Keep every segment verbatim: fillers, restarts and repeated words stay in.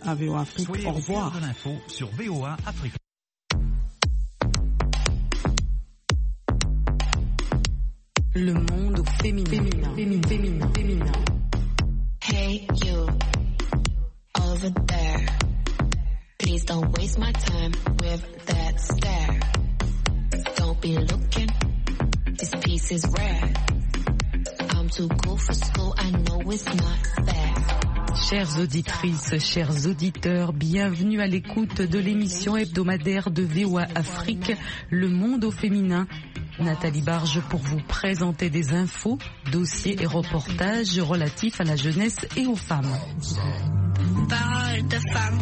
à V O A Afrique. Soyez au revoir. de l'info sur V O A Afrique. Le monde féminin. Féminin. Féminin. Féminin. Féminin. Hey you, over there. Please don't waste my time with that stare. Don't be looking, this piece is rare. I'm too cool for school, I know it's not fair. Chères auditrices, chers auditeurs, bienvenue à l'écoute de l'émission hebdomadaire de V O A Afrique, Le Monde au féminin. Nathalie Barge pour vous présenter des infos, dossiers et reportages relatifs à la jeunesse et aux femmes. Parole de femme.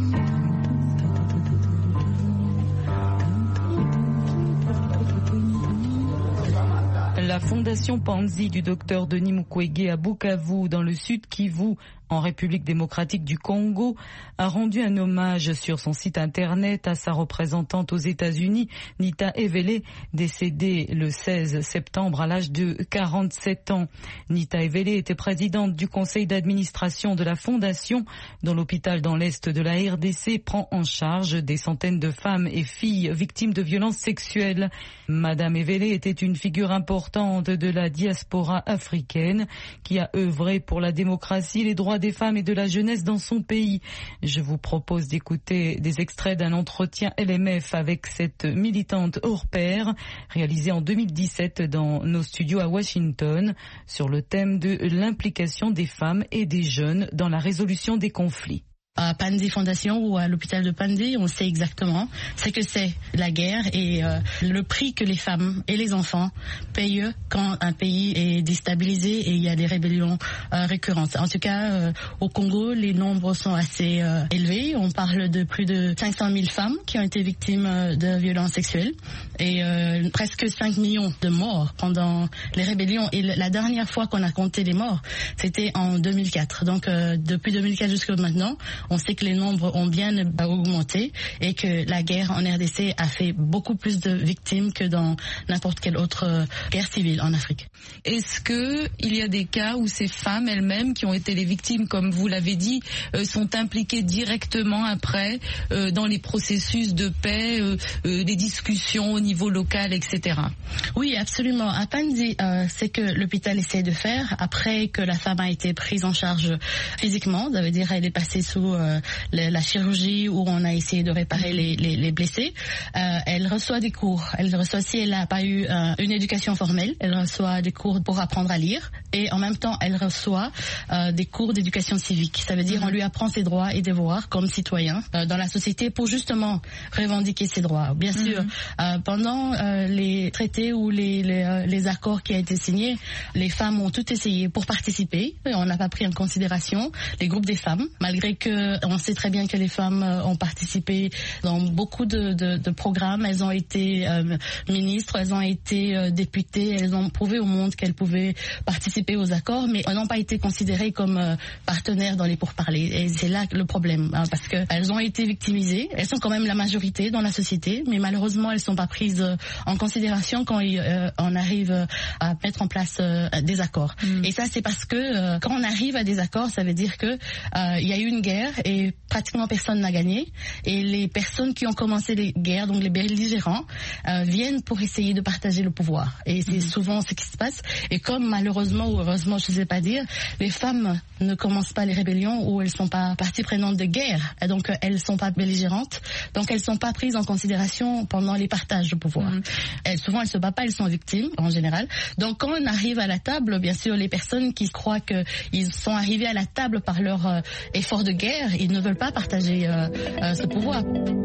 La fondation Panzi du docteur Denis Mukwege à Bukavu, dans le sud Kivu, en République démocratique du Congo, a rendu un hommage sur son site internet à sa représentante aux États-Unis, Nita Evele, décédée le seize septembre à l'âge de quarante-sept ans. Nita Evele était présidente du conseil d'administration de la fondation, dont l'hôpital dans l'est de la R D C prend en charge des centaines de femmes et filles victimes de violences sexuelles. Madame Evele était une figure importante de la diaspora africaine qui a œuvré pour la démocratie, les droits des femmes et de la jeunesse dans son pays. Je vous propose d'écouter des extraits d'un entretien L M F avec cette militante hors pair réalisé en deux mille dix-sept dans nos studios à Washington sur le thème de l'implication des femmes et des jeunes dans la résolution des conflits. À Panzi Fondation ou à l'hôpital de Panzi, on sait exactement ce que c'est la guerre et euh, le prix que les femmes et les enfants payent quand un pays est déstabilisé et il y a des rébellions euh, récurrentes. En tout cas, euh, au Congo, les nombres sont assez euh, élevés. On parle de plus de cinq cent mille femmes qui ont été victimes euh, de violences sexuelles et euh, presque cinq millions de morts pendant les rébellions. Et la dernière fois qu'on a compté les morts, c'était en deux mille quatre. Donc, euh, depuis deux mille quatre jusqu'à maintenant, on sait que les nombres ont bien augmenté et que la guerre en R D C a fait beaucoup plus de victimes que dans n'importe quelle autre guerre civile en Afrique. Est-ce que il y a des cas où ces femmes elles-mêmes qui ont été les victimes, comme vous l'avez dit, euh, sont impliquées directement après euh, dans les processus de paix, euh, euh, des discussions au niveau local, et cetera? Oui, absolument. À Panzi, euh, c'est que l'hôpital essaie de faire après que la femme a été prise en charge physiquement. Ça veut dire elle est passée sous Euh, la, la chirurgie où on a essayé de réparer les, les, les blessés. Euh, elle reçoit des cours. Elle reçoit, si elle n'a pas eu euh, une éducation formelle, elle reçoit des cours pour apprendre à lire et en même temps elle reçoit euh, des cours d'éducation civique. Ça veut dire on lui apprend ses droits et devoirs comme citoyen euh, dans la société pour justement revendiquer ses droits. Bien sûr, euh, pendant euh, les traités ou les, les, euh, les accords qui ont été signés, les femmes ont tout essayé pour participer et on n'a pas pris en considération les groupes des femmes, malgré que on sait très bien que les femmes ont participé dans beaucoup de, de, de programmes. Elles ont été euh, ministres, elles ont été euh, députées, elles ont prouvé au monde qu'elles pouvaient participer aux accords, mais elles n'ont pas été considérées comme euh, partenaires dans les pourparlers. Et c'est là le problème, hein, parce qu'elles ont été victimisées. Elles sont quand même la majorité dans la société, mais malheureusement, elles ne sont pas prises euh, en considération quand il, euh, on arrive euh, à mettre en place euh, des accords. Mm. Et ça, c'est parce que euh, quand on arrive à des accords, ça veut dire que euh, il y a eu une guerre et pratiquement personne n'a gagné. Et les personnes qui ont commencé les guerres, donc les belligérants, euh, viennent pour essayer de partager le pouvoir. Et c'est mmh. souvent ce qui se passe. Et comme malheureusement ou heureusement, je ne sais pas dire, les femmes ne commencent pas les rébellions ou elles ne sont pas partie prenante de guerre. Et donc elles ne sont pas belligérantes. Donc elles ne sont pas prises en considération pendant les partages de pouvoir. Mmh. Elles, souvent elles ne se battent pas, elles sont victimes en général. Donc quand on arrive à la table, bien sûr, les personnes qui croient qu'ils sont arrivés à la table par leur euh, effort de guerre, ils ne veulent pas partager euh, euh, ce pouvoir.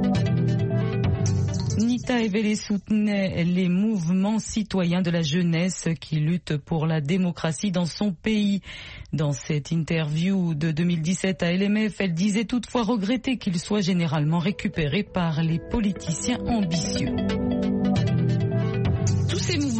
Nita Evele soutenait les mouvements citoyens de la jeunesse qui luttent pour la démocratie dans son pays. Dans cette interview de deux mille dix-sept à L M F, elle disait toutefois regretter qu'ils soient généralement récupérés par les politiciens ambitieux. Tous ces mouvements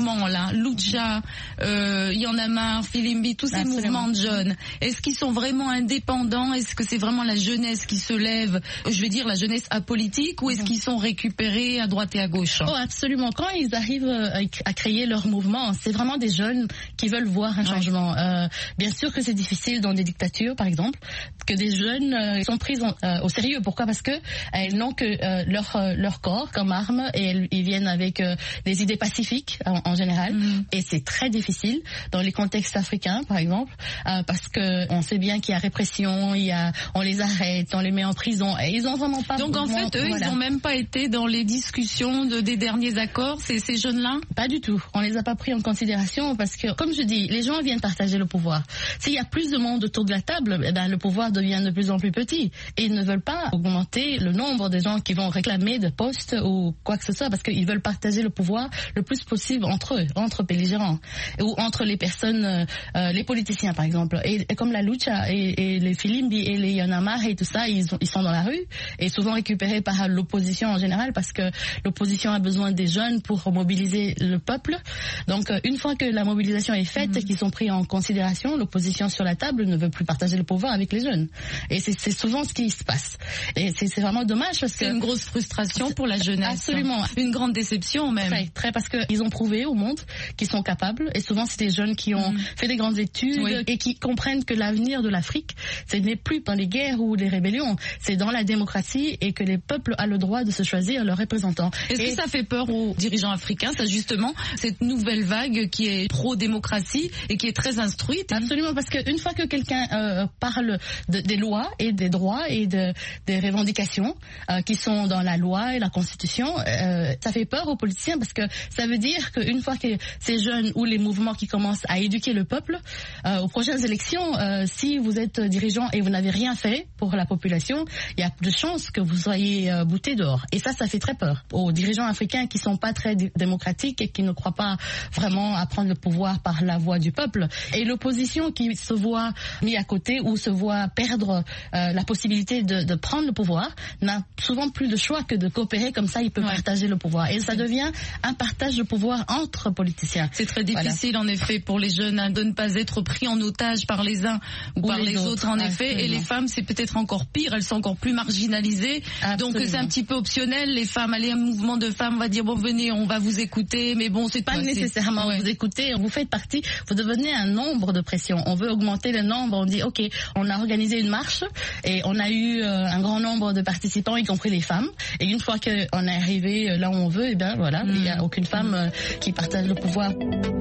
mouvements-là, Lucha, euh, Y en a marre, Filimbi, tous ces Absolument. mouvements de jeunes, est-ce qu'ils sont vraiment indépendants? Est-ce que c'est vraiment la jeunesse qui se lève, je veux dire la jeunesse apolitique, ou est-ce qu'ils sont récupérés à droite et à gauche? Oh, absolument. Quand ils arrivent à créer leur mouvement, c'est vraiment des jeunes qui veulent voir un changement. Euh, bien sûr que c'est difficile dans des dictatures, par exemple, que des jeunes euh, sont pris en, euh, au sérieux. Pourquoi? Parce que elles n'ont que euh, leur euh, leur corps comme arme, et elles, ils viennent avec euh, des idées pacifiques en, en général. Mm. Et c'est très difficile dans les contextes africains, par exemple, euh, parce que on sait bien qu'il y a répression, il y a, on les arrête, on les met en prison. Et ils ont vraiment pas. Donc en fait, eux, voilà. Ils n'ont même pas été dans les discussions de, des derniers accords, ces, ces jeunes-là? Pas du tout. On les a pas pris en considération parce que, comme je dis, les gens viennent partager le pouvoir. S'il y a plus de monde autour de la table, eh ben, le pouvoir devient de plus en plus petit. Et ils ne veulent pas augmenter le nombre de gens qui vont réclamer de postes ou quoi que ce soit, parce qu'ils veulent partager le pouvoir le plus possible entre eux, entre belligérants, ou entre les personnes, euh, les politiciens par exemple. Et, et comme la Lucha et, et les Filimbi et les Y en a marre et tout ça, ils, ont, ils sont dans la rue et souvent récupérés par l'opposition en général, parce que l'opposition a besoin des jeunes pour mobiliser le peuple. Donc une fois que la mobilisation est faite et mmh. qu'ils sont pris en considération, l'opposition sur la table ne veut plus partager le pouvoir avec les jeunes. Et c'est, c'est souvent ce qui se passe. Et c'est, c'est vraiment dommage parce que... C'est une grosse frustration pour la jeunesse. Absolument. Une grande déception même. Très, très, parce qu'ils ont prouvé au monde qu'ils sont capables. Et souvent c'est des jeunes qui ont mmh. fait des grandes études oui. et qui comprennent que l'avenir de l'Afrique, ce n'est plus dans les guerres ou les rébellions, c'est dans la démocratie, et que les peuples ont le droit de se choisir leurs représentants. Est-ce et... que ça fait peur aux dirigeants africains, ça justement, cette nouvelle vague qui est pro-démocratie et qui est très instruite? Absolument, parce qu'une fois que quelqu'un euh, parle de, des lois et des droits et de, des revendications euh, qui sont dans la loi et la Constitution, euh, ça fait peur aux politiciens, parce que ça veut dire qu'une fois que ces jeunes ou les mouvements qui commencent à éduquer le peuple, euh, aux prochaines élections, euh, si vous êtes dirigeant et vous n'avez rien fait pour la population, il y a de chances que vous soyez euh, bouté dehors. Et ça, ça fait très peur aux dirigeants africains qui sont pas très d- démocratiques et qui ne croient pas vraiment à prendre le pouvoir par la voix du peuple. Et l'opposition qui se voit mis à côté ou se voit perdre euh, la possibilité de, de prendre le pouvoir n'a souvent plus de choix que de coopérer, comme ça il peut ouais. partager le pouvoir. Et ça devient un partage de pouvoir entre politiciens. C'est très difficile voilà. en effet pour les jeunes hein, de ne pas être pris en otage par les uns ou, ou par les, les autres, autres en effet. Absolument. Et les femmes, c'est peut-être encore pire, elles sont encore plus marginalisées. Absolument. Donc c'est un petit peu optionnel. Les femmes, allez, un mouvement de femmes, on va dire bon venez, on va vous écouter, mais bon c'est pas quoi, nécessairement c'est... vous ouais. écouter. Vous faites partie, vous devenez un nombre de pression. On veut augmenter le nombre. On dit ok, on a organisé une marche et on a eu euh, un grand nombre de participants, y compris les femmes. Et une fois qu'on est arrivé là où on veut, et ben voilà, il mmh. n'y a aucune femme euh, qui partage le pouvoir.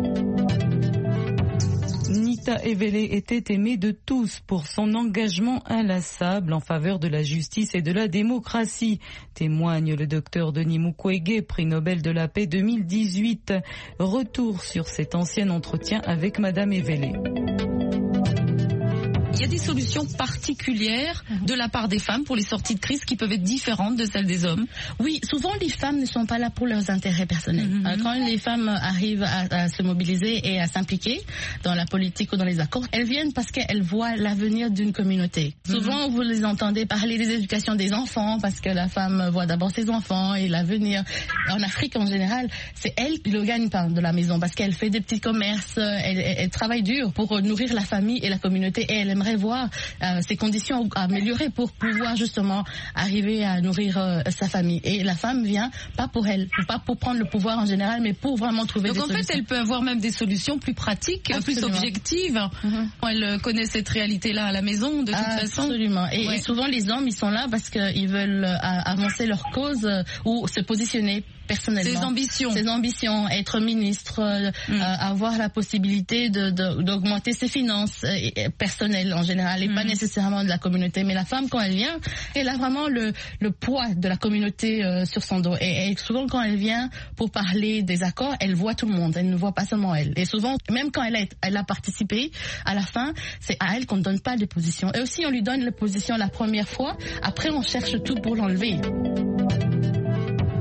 Nita Evele était aimée de tous pour son engagement inlassable en faveur de la justice et de la démocratie, témoigne le docteur Denis Mukwege, prix Nobel de la paix deux mille dix-huit. Retour sur cet ancien entretien avec Madame Evele. Il y a des solutions particulières de la part des femmes pour les sorties de crise qui peuvent être différentes de celles des hommes? Oui, souvent les femmes ne sont pas là pour leurs intérêts personnels. Mm-hmm. Quand les femmes arrivent à, à se mobiliser et à s'impliquer dans la politique ou dans les accords, elles viennent parce qu'elles voient l'avenir d'une communauté. Mm-hmm. Souvent, vous les entendez parler des éducations des enfants, parce que la femme voit d'abord ses enfants et l'avenir. En Afrique, en général, c'est elle qui le gagne-pain de la maison, parce qu'elle fait des petits commerces, elle, elle, elle travaille dur pour nourrir la famille et la communauté, et elle aimerait voir euh, ses conditions améliorées pour pouvoir justement arriver à nourrir euh, sa famille. Et la femme vient pas pour elle, pas pour prendre le pouvoir en général, mais pour vraiment trouver Donc des en solutions. fait, elle peut avoir même des solutions plus pratiques, Absolument. plus objectives. Mm-hmm. Elle connaît cette réalité-là à la maison, de toute Absolument. façon. Absolument. Et, ouais. et souvent, les hommes, ils sont là parce qu'ils veulent euh, avancer leur cause euh, ou se positionner personnellement. Ses ambitions. Ses ambitions, être ministre, euh, mm. euh, avoir la possibilité de, de, d'augmenter ses finances euh, personnelles en général, et mm. pas nécessairement de la communauté. Mais la femme, quand elle vient, elle a vraiment le, le poids de la communauté euh, sur son dos. Et, et souvent, quand elle vient pour parler des accords, elle voit tout le monde. Elle ne voit pas seulement elle. Et souvent, même quand elle a, elle a participé, à la fin, c'est à elle qu'on ne donne pas de position. Et aussi, on lui donne les positions la première fois. Après, on cherche tout pour l'enlever.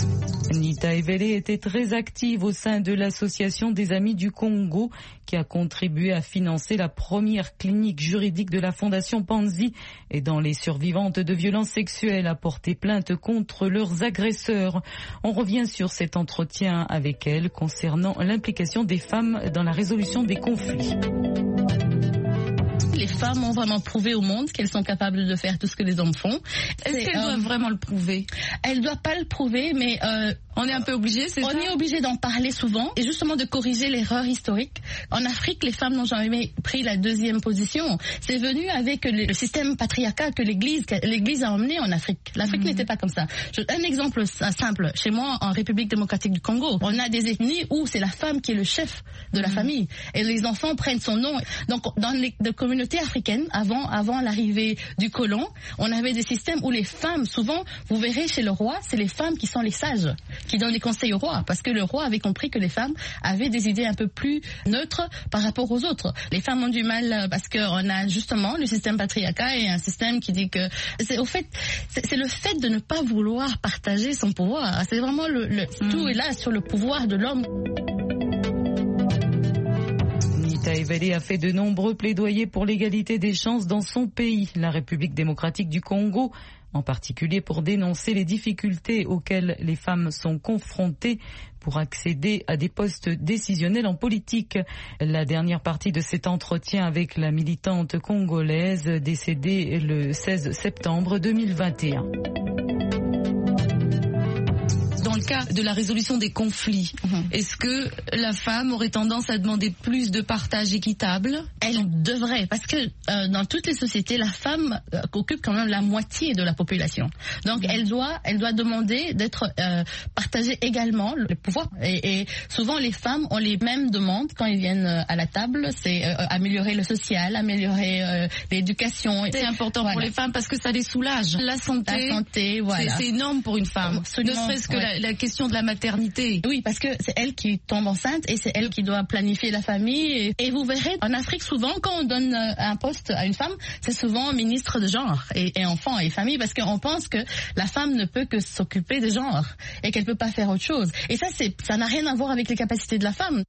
Nita Evele était très active au sein de l'Association des Amis du Congo qui a contribué à financer la première clinique juridique de la Fondation Panzi et dans les survivantes de violences sexuelles a porté plainte contre leurs agresseurs. On revient sur cet entretien avec elle concernant l'implication des femmes dans la résolution des conflits. Les femmes ont vraiment prouvé au monde qu'elles sont capables de faire tout ce que les hommes font. Est-ce qu'elles euh, doivent vraiment le prouver? Elles ne doivent pas le prouver, mais euh, on est un peu obligé, c'est on ça? est obligé d'en parler souvent et justement de corriger l'erreur historique. En Afrique, les femmes n'ont jamais pris la deuxième position. C'est venu avec le système patriarcal que l'Église, l'Église a emmené en Afrique. L'Afrique mmh. n'était pas comme ça. Je, un exemple simple. Chez moi, en République démocratique du Congo, on a des ethnies où c'est la femme qui est le chef de la mmh. famille et les enfants prennent son nom. Donc, dans les, les communautés africaines, avant, avant l'arrivée du colon, on avait des systèmes où les femmes, souvent, vous verrez chez le roi, c'est les femmes qui sont les sages, qui donnent les conseils au roi, parce que le roi avait compris que les femmes avaient des idées un peu plus neutres par rapport aux autres. Les femmes ont du mal parce qu'on a justement le système patriarcal et un système qui dit que c'est au fait, c'est, c'est le fait de ne pas vouloir partager son pouvoir. C'est vraiment le, le mmh. tout est là sur le pouvoir de l'homme. Nita Evele a fait de nombreux plaidoyers pour l'égalité des chances dans son pays, la République démocratique du Congo, en particulier pour dénoncer les difficultés auxquelles les femmes sont confrontées pour accéder à des postes décisionnels en politique. La dernière partie de cet entretien avec la militante congolaise décédée le seize septembre deux mille vingt et un. Dans le cas de la résolution des conflits, mmh. est-ce que la femme aurait tendance à demander plus de partage équitable? Elle devrait, parce que euh, dans toutes les sociétés, la femme euh, occupe quand même la moitié de la population. Donc mmh. elle doit, elle doit demander d'être euh, partagée également le pouvoir. Et, et souvent les femmes ont les mêmes demandes quand ils viennent à la table, c'est euh, améliorer le social, améliorer euh, l'éducation. C'est important voilà. pour les femmes parce que ça les soulage. La santé, la santé voilà. c'est, c'est énorme pour une femme. Absolument. Ne serait-ce que ouais. la, la question de la maternité. Oui, parce que c'est elle qui tombe enceinte et c'est elle qui doit planifier la famille. Et, et vous verrez, en Afrique, souvent, quand on donne un poste à une femme, c'est souvent ministre de genre et, et enfants et famille, parce qu'on pense que la femme ne peut que s'occuper des genres et qu'elle peut pas faire autre chose. Et ça, c'est, ça n'a rien à voir avec les capacités de la femme.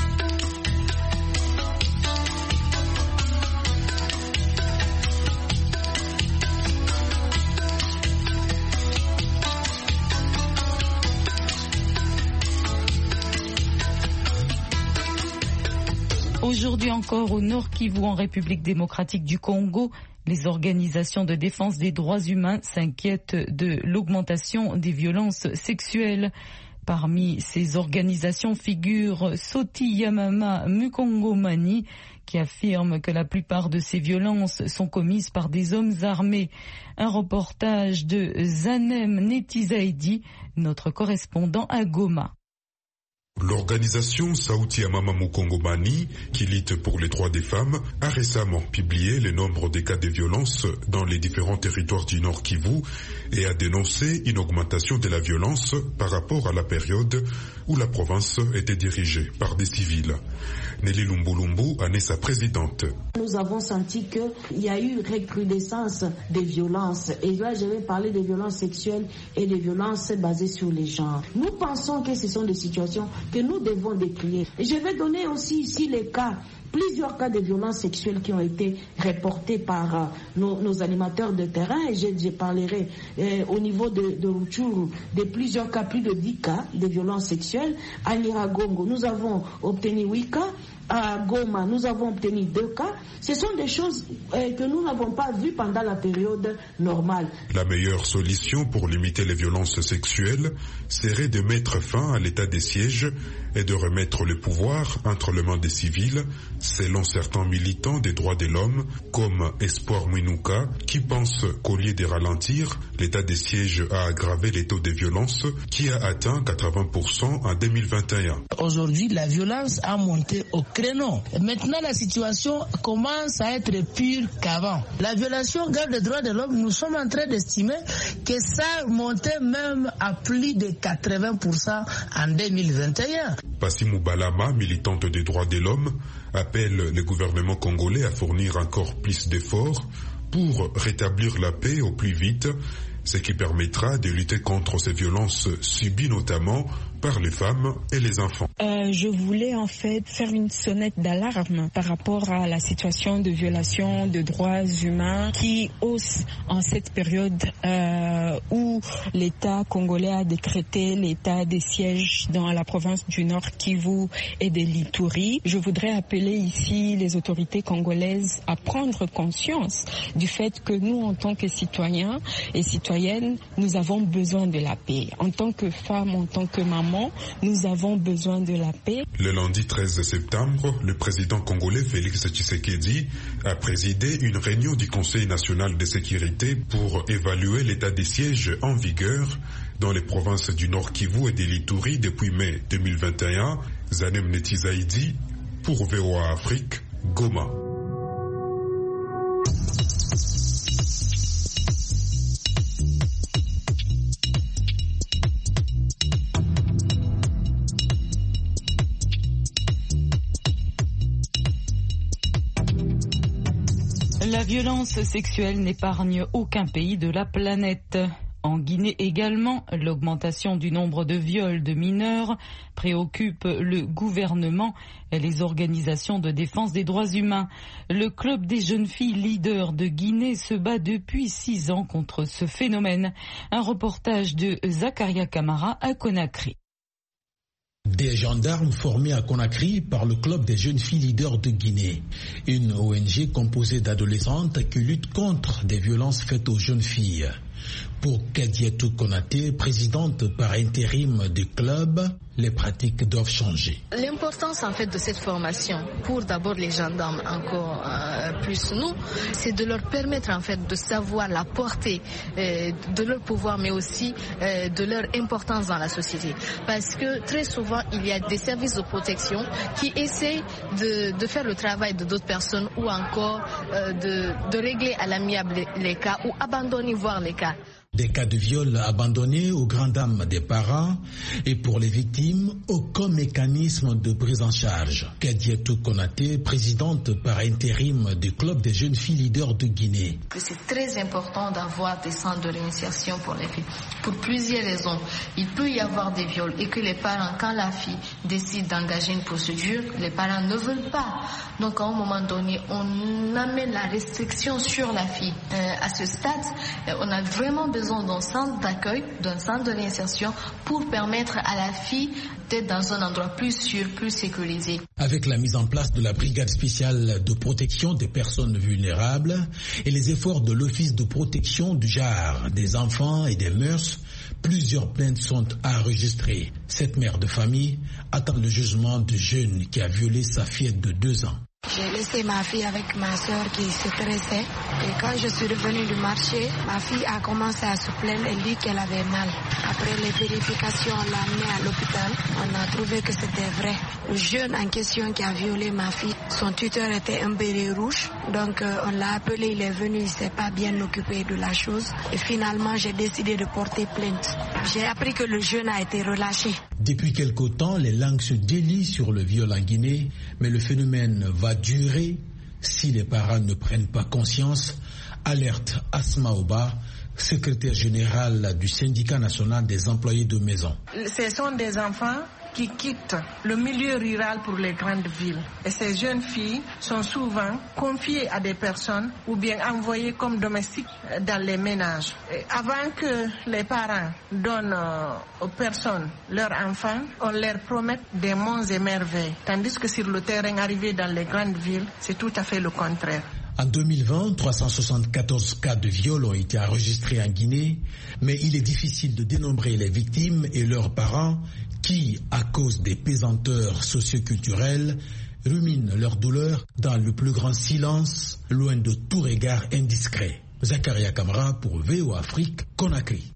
Aujourd'hui encore, au Nord Kivu, en République démocratique du Congo, les organisations de défense des droits humains s'inquiètent de l'augmentation des violences sexuelles. Parmi ces organisations figure Soti Yamama Mukongomani, qui affirme que la plupart de ces violences sont commises par des hommes armés. Un reportage de Zanem Netizaidi, notre correspondant à Goma. L'organisation Sauti ya Mama Mukongomani, qui lutte pour les droits des femmes, a récemment publié le nombre des cas de violence dans les différents territoires du Nord Kivu et a dénoncé une augmentation de la violence par rapport à la période où la province était dirigée par des civils. Nelly Lumbulumbu en est sa présidente. Nous avons senti qu'il y a eu recrudescence des violences. Et là, je vais parler des violences sexuelles et des violences basées sur les genres. Nous pensons que ce sont des situations que nous devons décrire. Et je vais donner aussi ici les cas, plusieurs cas de violences sexuelles qui ont été reportés par euh, nos, nos animateurs de terrain. Et je, je parlerai euh, au niveau de, de Rutshuru de plusieurs cas, plus de dix cas de violences sexuelles. À Nyiragongo, nous avons obtenu huit cas. À Goma, nous avons obtenu deux cas. Ce sont des choses euh, que nous n'avons pas vues pendant la période normale. La meilleure solution pour limiter les violences sexuelles serait de mettre fin à l'état de siège et de remettre le pouvoir entre les mains des civils, selon certains militants des droits de l'homme, comme Espoir Mwinuka, qui pense qu'au lieu de ralentir, l'état de siège a aggravé les taux de violence qui a atteint quatre-vingts pour cent en deux mille vingt et un. Aujourd'hui, la violence a monté au créneau. Maintenant, la situation commence à être pire qu'avant. La violation grave des droits de l'homme, nous sommes en train d'estimer que ça montait même à plus de quatre-vingts pour cent en deux mille vingt et un. Passimou Balama, militante des droits de l'homme, appelle le gouvernement congolais à fournir encore plus d'efforts pour rétablir la paix au plus vite ce qui permettra de lutter contre ces violences subies notamment par les femmes et les enfants. Euh, je voulais en fait faire une sonnette d'alarme par rapport à la situation de violation de droits humains qui hausse en cette période euh, où l'État congolais a décrété l'état de siège dans la province du Nord Kivu et de l'Ituri. Je voudrais appeler ici les autorités congolaises à prendre conscience du fait que nous, en tant que citoyens et citoyennes, nous avons besoin de la paix. En tant que femmes, en tant que mamans, nous avons besoin de la paix. Le lundi treize septembre, le président congolais Félix Tshisekedi a présidé une réunion du Conseil national de sécurité pour évaluer l'état des sièges en vigueur dans les provinces du Nord Kivu et de l'Ituri depuis mai deux mille vingt et un. Zanem Netizaidi pour V O A Afrique, Goma. La violence sexuelle n'épargne aucun pays de la planète. En Guinée également, l'augmentation du nombre de viols de mineurs préoccupe le gouvernement et les organisations de défense des droits humains. Le club des jeunes filles leaders de Guinée se bat depuis six ans contre ce phénomène. Un reportage de Zakaria Kamara à Conakry. Des gendarmes formés à Conakry par le club des jeunes filles leaders de Guinée, une O N G composée d'adolescentes qui lutte contre des violences faites aux jeunes filles. Pour Kadiatou Konaté, présidente par intérim du club, les pratiques doivent changer. L'importance en fait de cette formation, pour d'abord les gendarmes encore euh, plus nous, c'est de leur permettre en fait de savoir la portée euh, de leur pouvoir, mais aussi euh, de leur importance dans la société. Parce que très souvent il y a des services de protection qui essayent de, de faire le travail de d'autres personnes ou encore euh, de, de régler à l'amiable les, les cas ou abandonner voire les cas. Des cas de viol abandonnés aux grandes dames des parents et pour les victimes, aucun mécanisme de prise en charge. Kadiatou Konaté, présidente par intérim du club des jeunes filles leaders de Guinée. C'est très important d'avoir des centres de réinsertion pour les filles, pour plusieurs raisons. Il peut y avoir des viols et que les parents, quand la fille décide d'engager une procédure, les parents ne veulent pas. Donc à un moment donné, on amène la restriction sur la fille. Euh, à ce stade, on a vraiment besoin d'un centre d'accueil, d'un centre de réinsertion pour permettre à la fille d'être dans un endroit plus sûr, plus sécurisé. Avec la mise en place de la brigade spéciale de protection des personnes vulnérables et les efforts de l'office de protection du genre des enfants et des mœurs, plusieurs plaintes sont enregistrées. Cette mère de famille attend le jugement du jeune qui a violé sa fillette de deux ans. J'ai laissé ma fille avec ma soeur qui se stressait. Et quand je suis revenue du marché, ma fille a commencé à se plaindre. Elle dit qu'elle avait mal. Après les vérifications, on l'a amenée à l'hôpital. On a trouvé que c'était vrai. Le jeune en question qui a violé ma fille, son tuteur était un béret rouge. Donc euh, on l'a appelé, il est venu, il ne s'est pas bien occupé de la chose. Et finalement, j'ai décidé de porter plainte. J'ai appris que le jeune a été relâché. Depuis quelque temps, les langues se délient sur le viol en Guinée, mais le phénomène va durer si les parents ne prennent pas conscience, alerte Asma Oba, secrétaire générale du syndicat national des employés de maison. Ce sont des enfants qui quittent le milieu rural pour les grandes villes. Et ces jeunes filles sont souvent confiées à des personnes ou bien envoyées comme domestiques dans les ménages. Et avant que les parents donnent aux personnes leurs enfants, on leur promet des monts et merveilles. Tandis que sur le terrain, arrivé dans les grandes villes, c'est tout à fait le contraire. En deux mille vingt, trois cent soixante-quatorze cas de viol ont été enregistrés en Guinée, mais il est difficile de dénombrer les victimes et leurs parents qui, à cause des pesanteurs socioculturelles, ruminent leur douleur dans le plus grand silence, loin de tout regard indiscret. Zakaria Kamara pour V O Afrique, Conakry.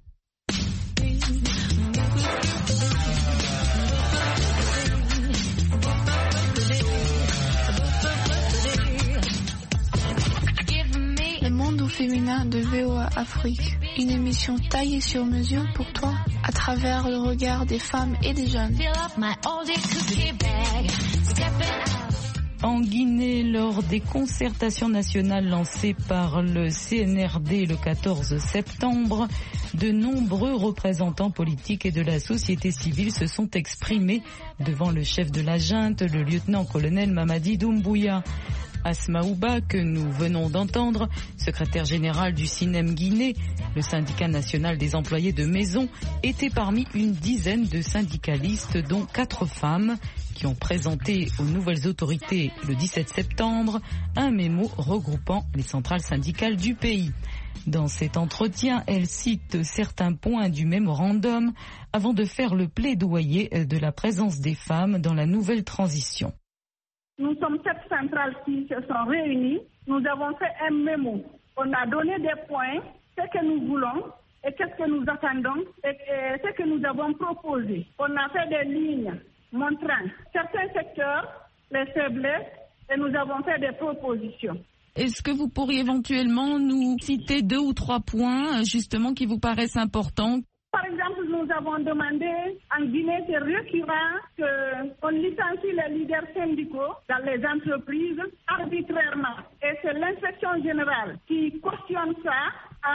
Féminin de V O A Afrique, une émission taillée sur mesure pour toi à travers le regard des femmes et des jeunes. En Guinée, lors des concertations nationales lancées par le C N R D le quatorze septembre, de nombreux représentants politiques et de la société civile se sont exprimés devant le chef de la junte, le lieutenant-colonel Mamadi Doumbouya. Asmaouba, que nous venons d'entendre, secrétaire général du Sinem Guinée, le syndicat national des employés de maison, était parmi une dizaine de syndicalistes, dont quatre femmes, qui ont présenté aux nouvelles autorités le dix-sept septembre un mémo regroupant les centrales syndicales du pays. Dans cet entretien, elle cite certains points du mémorandum avant de faire le plaidoyer de la présence des femmes dans la nouvelle transition. Nous sommes sept centrales qui se sont réunies. Nous avons fait un mémo. On a donné des points, ce que nous voulons et qu'est-ce que nous attendons et, et ce que nous avons proposé. On a fait des lignes montrant certains secteurs, les faiblesses, et nous avons fait des propositions. Est-ce que vous pourriez éventuellement nous citer deux ou trois points justement qui vous paraissent importants? Par exemple, nous avons demandé en Guinée, c'est récurrent qu'on licencie les leaders syndicaux dans les entreprises arbitrairement. Et c'est l'inspection générale qui cautionne ça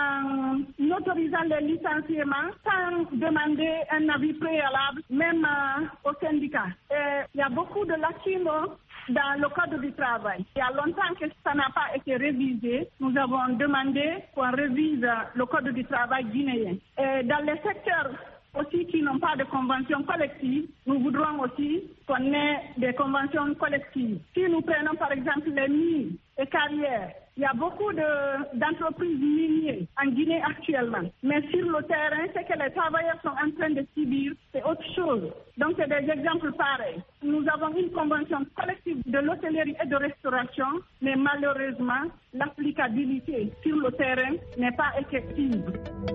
en autorisant les licenciements sans demander un avis préalable, même euh, aux syndicats. Et il y a beaucoup de lacunes dans le code du travail. Il y a longtemps que ça n'a pas été révisé. Nous avons demandé qu'on révise le code du travail guinéen. Et dans les secteurs aussi qui n'ont pas de convention collective, nous voudrons aussi qu'on ait des conventions collectives. Si nous prenons par exemple les mines et carrières, il y a beaucoup de, d'entreprises minières en Guinée actuellement. Mais sur le terrain, ce que les travailleurs sont en train de subir, c'est autre chose. Donc c'est des exemples pareils. Nous avons une convention collective de l'hôtellerie et de restauration, mais malheureusement, l'applicabilité sur le terrain n'est pas effective.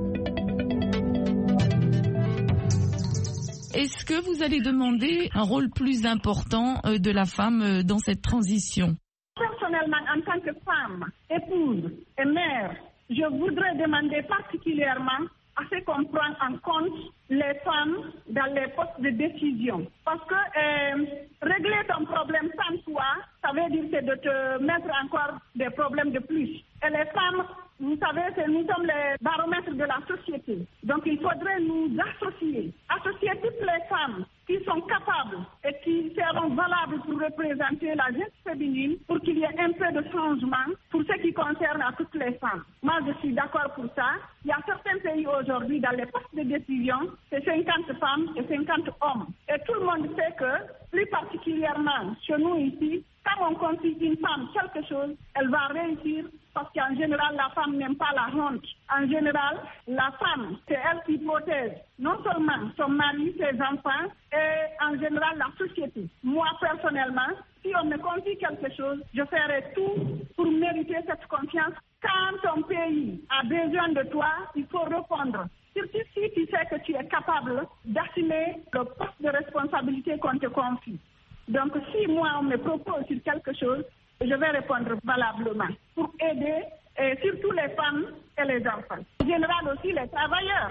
Est-ce que vous allez demander un rôle plus important de la femme dans cette transition? Personnellement, en tant que femme, épouse et mère, je voudrais demander particulièrement à ce qu'on prenne en compte les femmes dans les postes de décision. Parce que euh, régler ton problème sans toi, ça veut dire c'est de te mettre encore des problèmes de plus. Et les femmes, vous savez, c'est, nous sommes les baromètres de la société. Donc il faudrait nous associer, associer toutes les femmes qui sont capables et qui seront valables pour représenter la jeunesse féminine, pour qu'il y ait un peu de changement pour ce qui concerne à toutes les femmes. Moi, je suis d'accord pour ça. Il y a certains pays aujourd'hui, dans les postes de décision, c'est cinquante femmes et cinquante hommes. Et tout le monde sait que, plus particulièrement chez nous ici, quand on confie une femme quelque chose, elle va réussir parce qu'en général, la femme n'aime pas la honte. En général, la femme, c'est elle qui protège non seulement son mari, ses enfants, et en général la société. Moi, personnellement, si on me confie quelque chose, je ferai tout pour mériter cette confiance. Quand ton pays a besoin de toi, il faut répondre. Surtout si tu sais que tu es capable d'assumer le poste de responsabilité qu'on te confie. Donc, si moi, on me propose sur quelque chose, je vais répondre valablement pour aider et surtout les femmes et les enfants. En général aussi les travailleurs.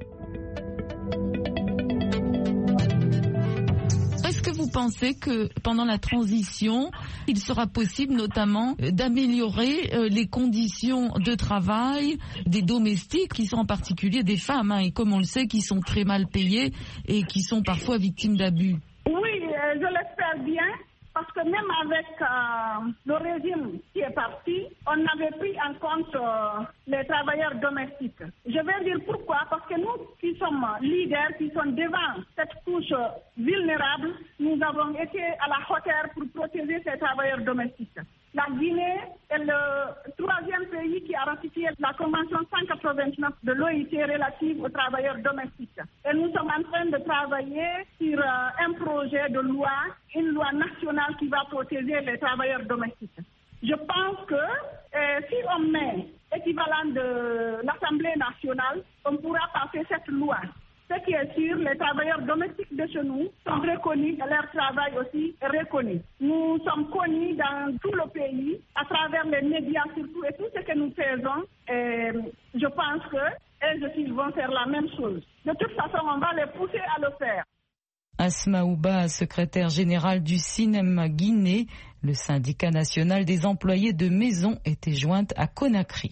Est-ce que vous pensez que pendant la transition, il sera possible notamment d'améliorer les conditions de travail des domestiques qui sont en particulier des femmes, hein, et comme on le sait, qui sont très mal payées et qui sont parfois victimes d'abus? Oui, euh, je l'espère bien. Parce que même avec euh, le régime qui est parti, on avait pris en compte euh, les travailleurs domestiques. Je vais dire pourquoi. Parce que nous qui sommes leaders, qui sommes devant cette couche vulnérable, nous avons été à la hauteur pour protéger ces travailleurs domestiques. La Guinée est le troisième pays qui a ratifié la Convention cent quatre-vingt-neuf de l'O I T relative aux travailleurs domestiques. Et nous sommes en train de travailler sur euh, un projet de loi, une loi nationale qui va protéger les travailleurs domestiques. Je pense que euh, si on met l'équivalent de l'Assemblée nationale, on pourra passer cette loi. Ce qui est sûr, les travailleurs domestiques de chez nous sont reconnus et leur travail aussi est reconnu. Nous sommes connus dans tout le pays, à travers les médias surtout, et tout ce que nous faisons. Et je pense qu'elles aussi vont faire la même chose. De toute façon, on va les pousser à le faire. Asma Ouba, secrétaire général du Cinéma Guinée, le syndicat national des employés de maison, était jointe à Conakry.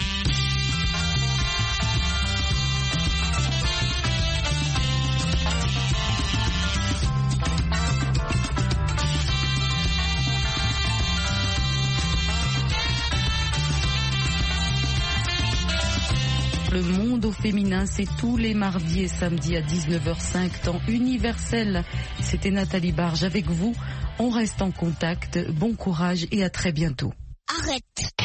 Le monde au féminin, c'est tous les mardis et samedis à dix-neuf heures cinq, temps universel. C'était Nathalie Barge avec vous. On reste en contact. Bon courage et à très bientôt. Arrête.